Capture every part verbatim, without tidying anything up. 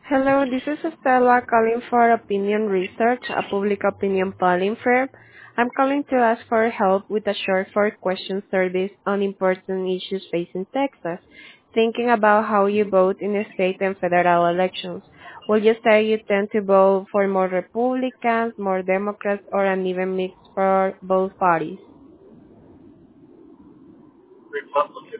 Hello, this is Estela calling for Opinion Research, a public opinion polling firm. I'm calling to ask for help with a short four-question survey on important issues facing Texas. Thinking about how you vote in the state and federal elections. Will you say you tend to vote for more Republicans, more Democrats, or an even mix for both parties? Republican.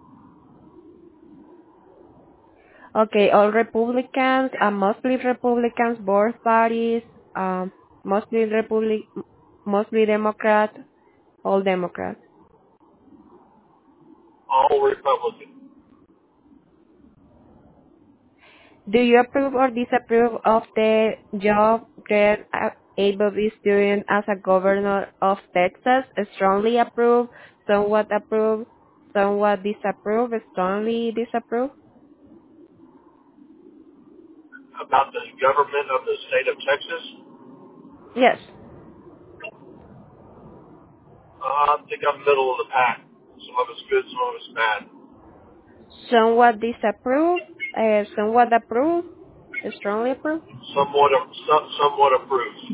Okay, all Republicans, uh, mostly Republicans, both parties, um, mostly Republic, mostly Democrat, all Democrats. All Republican. Do you approve or disapprove of the job Greg Abbott is doing as a governor of Texas? Strongly approve, somewhat approve, somewhat disapprove, strongly disapprove? About the government of the state of Texas, Yes. uh, I think I'm middle of the pack. Some of it's good, some of it's bad. Somewhat disapprove, uh, somewhat approve, strongly approve? Somewhat, some, somewhat approved.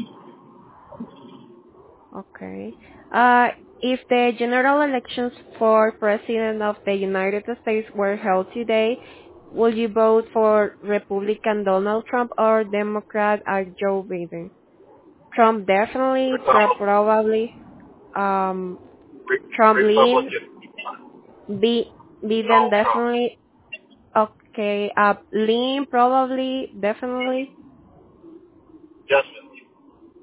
Okay. Uh, if the general elections for President of the United States were held today, would you vote for Republican Donald Trump or Democrat uh, Joe Biden? Trump definitely, Trump Republican. probably, um, Re- Trump lean, Republican. B, Biden Donald Trump. definitely, okay, uh, lean probably, definitely. Definitely.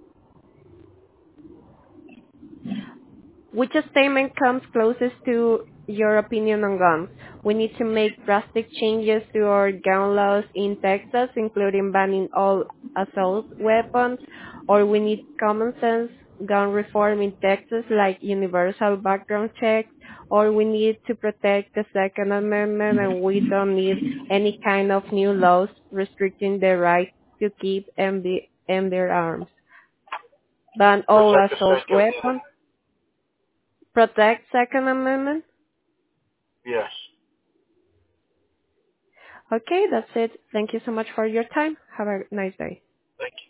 Which statement comes closest to your opinion on guns? We need to make drastic changes to our gun laws in Texas, including banning all assault weapons, or we need common sense gun reform in Texas like universal background checks, or we need to protect the Second Amendment and we don't need any kind of new laws restricting the right to keep and, be, and their arms. Ban all Protect the assault Second weapons, Amendment. protect Second Amendment. Yes. Okay, that's it. Thank you so much for your time. Have a nice day. Thank you.